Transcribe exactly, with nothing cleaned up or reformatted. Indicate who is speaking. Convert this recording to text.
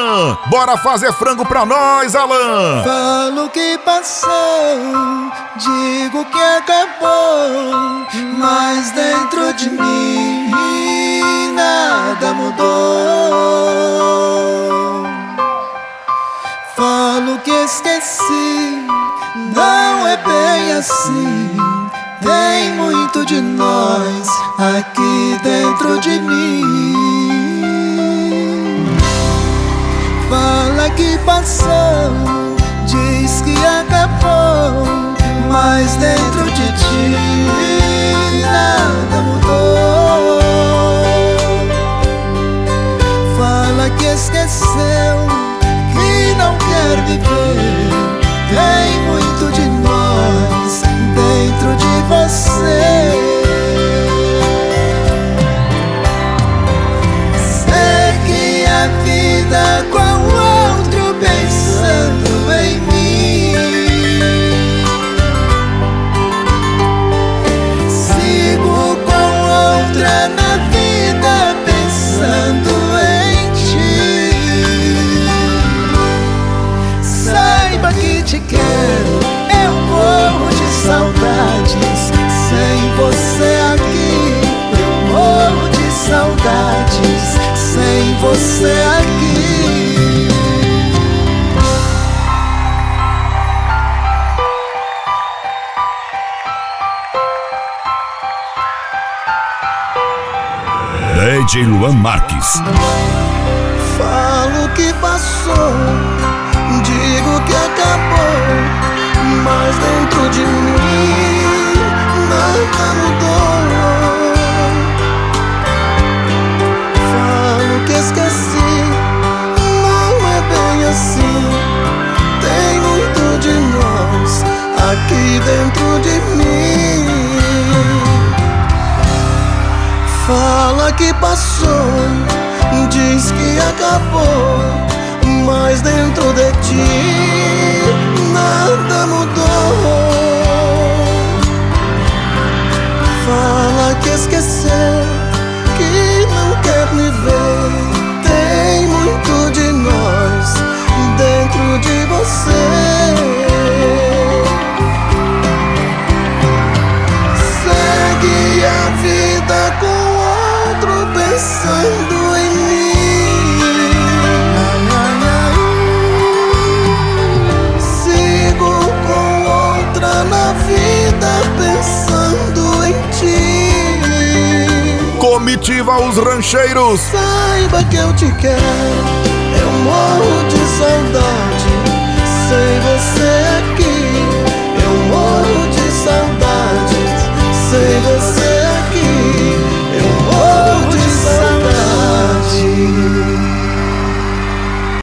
Speaker 1: Alan. Bora fazer frango pra nós, Alan.
Speaker 2: Falo que passou, digo que acabou, mas dentro de mim nada mudou. Falo que esqueci, não é bem assim. Tem muito de nós aqui dentro de mim. Fala que passou, diz que acabou, mas dentro de ti nada mudou. Fala que esqueceu, que não quer viver. Tem muito de nós dentro de você. Segue a vida com outro pensando em mim. Sigo com outra na vida pensando em ti. Saiba que te quero, eu morro de saudades. Sem você aqui, eu morro de saudades. Sem você aqui.
Speaker 1: D J Luan Marques.
Speaker 2: Falo que passou, digo que acabou, mas dentro de mim nada mudou. Falo que esqueci, não é bem assim. Tem muito de nós aqui dentro de mim. Fala que passou, diz que acabou, mas dentro de ti nada mudou. Fala que esqueceu, que não quer me ver. Tem muito de nós dentro de você. Segue a vida com outro pensando em mim. Sigo com outra na vida pensando em ti.
Speaker 1: Comitiva Os Rancheiros.
Speaker 2: Saiba que eu te quero, eu morro de saudade.